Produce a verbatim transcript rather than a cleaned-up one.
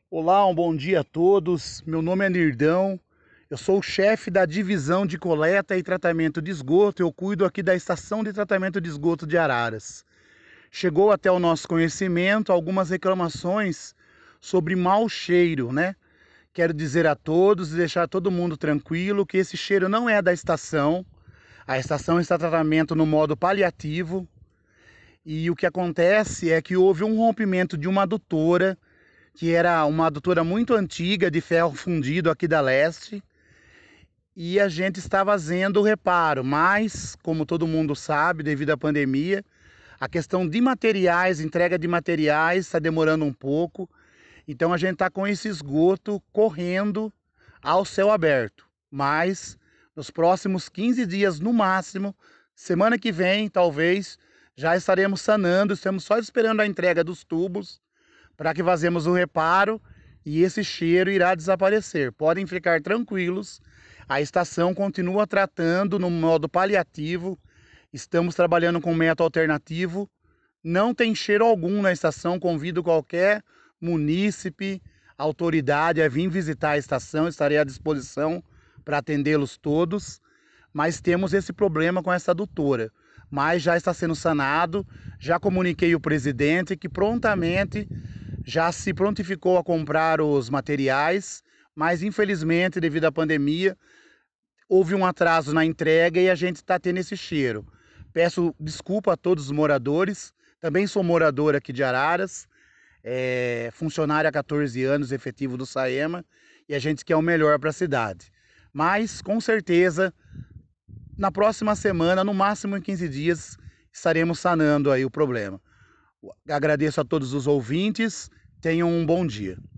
Olá, um bom dia a todos. Meu nome é Nirdão. Eu sou o chefe da divisão de coleta e tratamento de esgoto. Eu cuido aqui da estação de tratamento de esgoto de Araras. Chegou até o nosso conhecimento algumas reclamações sobre mau cheiro, né? Quero dizer a todos e deixar todo mundo tranquilo que esse cheiro não é da estação. A estação está em tratamento no modo paliativo. E o que acontece é que houve um rompimento de uma adutora, que era uma adutora muito antiga de ferro fundido aqui da Leste, e a gente está fazendo o reparo, mas, como todo mundo sabe, devido à pandemia, a questão de materiais, entrega de materiais, está demorando um pouco, então a gente está com esse esgoto correndo ao céu aberto, mas nos próximos quinze dias no máximo, semana que vem talvez, já estaremos sanando, estamos só esperando a entrega dos tubos para que fazemos o reparo e esse cheiro irá desaparecer. Podem ficar tranquilos, a estação continua tratando no modo paliativo, estamos trabalhando com método alternativo, não tem cheiro algum na estação, convido qualquer munícipe, autoridade a vir visitar a estação, estarei à disposição para atendê-los todos, mas temos esse problema com essa adutora. Mas já está sendo sanado, já comuniquei o presidente que prontamente já se prontificou a comprar os materiais, mas infelizmente, devido à pandemia, houve um atraso na entrega e a gente está tendo esse cheiro. Peço desculpa a todos os moradores, também sou morador aqui de Araras, é, funcionário há quatorze anos, efetivo do SAEMA, e a gente quer o melhor para a cidade. Mas, com certeza, na próxima semana, no máximo em quinze dias, estaremos sanando aí o problema. Agradeço a todos os ouvintes, tenham um bom dia.